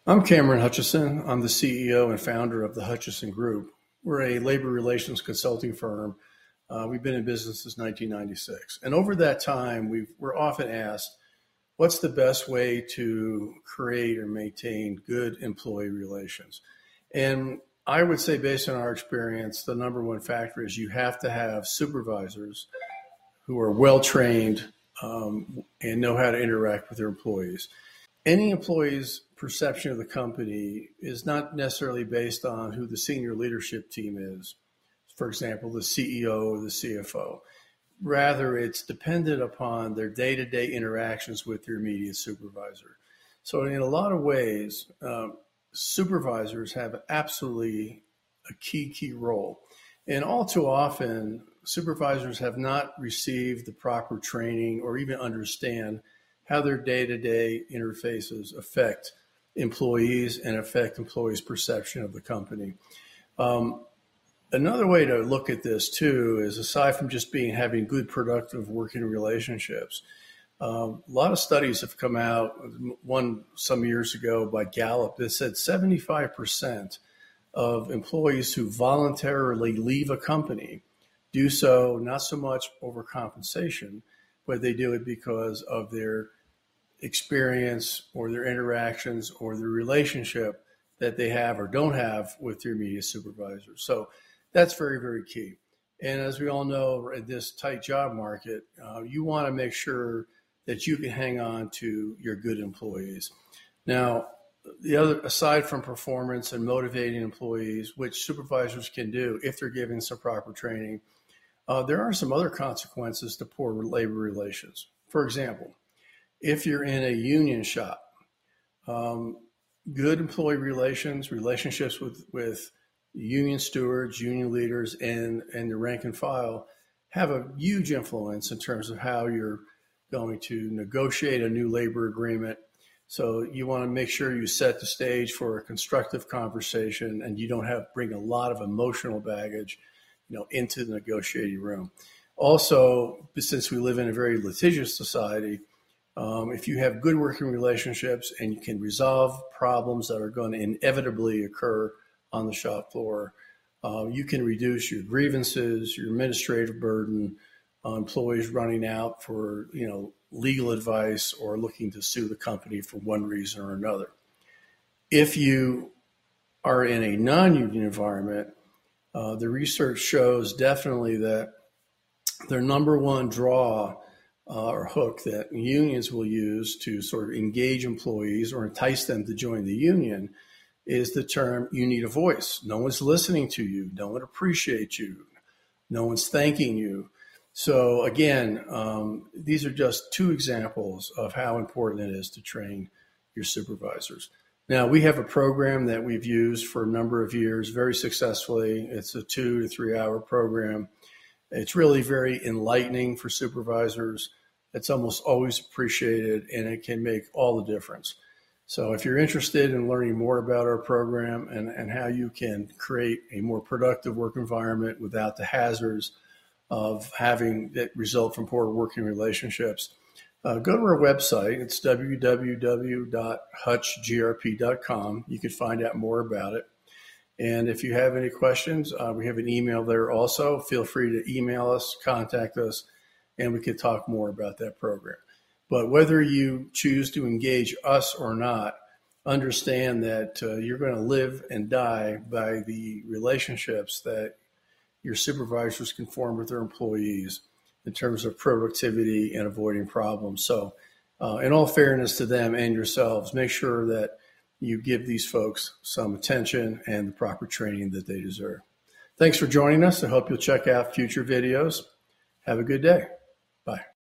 I'm Cameron Hutchison. I'm the CEO and founder of the Hutchison Group. We're a labor relations consulting firm. We've been in business since 1996. And over that time, we're often asked, what's the best way to create or maintain good employee relations? And I would say, based on our experience, the number one factor is you have to have supervisors who are well trained and know how to interact with their employees. Any employee's perception of the company is not necessarily based on who the senior leadership team is, for example, the CEO or the CFO. Rather, it's dependent upon their day-to-day interactions with their immediate supervisor. So in a lot of ways, supervisors have absolutely a key role. And all too often, supervisors have not received the proper training or even understand how their day-to-day interfaces affect employees and affect employees' perception of the company. Another way to look at this too is, aside from just having good, productive working relationships, a lot of studies have come out, one some years ago by Gallup, that said 75% of employees who voluntarily leave a company do so not so much over compensation, but they do it because of their experience or their interactions or the relationship that they have or don't have with their immediate supervisors. So that's very key. And as we all know, in this tight job market, you want to make sure that you can hang on to your good employees. Now, aside from performance and motivating employees, which supervisors can do if they're given some proper training, there are some other consequences to poor labor relations. For example, if you're in a union shop, good employee relationships with union stewards, union leaders, and the rank and file have a huge influence in terms of how you're going to negotiate a new labor agreement. So you want to make sure you set the stage for a constructive conversation and you don't bring a lot of emotional baggage, into the negotiating room. Also, since we live in a very litigious society, if you have good working relationships and you can resolve problems that are going to inevitably occur on the shop floor, you can reduce your grievances, your administrative burden, employees running out for legal advice or looking to sue the company for one reason or another. If you are in a non-union environment, the research shows definitely that their number one draw or hook that unions will use to sort of engage employees or entice them to join the union is the term, you need a voice. No one's listening to you. No one appreciates you. No one's thanking you. So again, these are just two examples of how important it is to train your supervisors. Now, we have a program that we've used for a number of years very successfully. It's a 2 to 3 hour program. It's really very enlightening for supervisors. It's almost always appreciated, and it can make all the difference. So if you're interested in learning more about our program and how you can create a more productive work environment without the hazards of having that result from poor working relationships, go to our website. It's www.hutchgrp.com. You can find out more about it. And if you have any questions, we have an email there also. Feel free to email us, contact us, and we can talk more about that program. But whether you choose to engage us or not, understand that you're going to live and die by the relationships that your supervisors can form with their employees in terms of productivity and avoiding problems. So in all fairness to them and yourselves, make sure that you give these folks some attention and the proper training that they deserve. Thanks for joining us. I hope you'll check out future videos. Have a good day. Bye.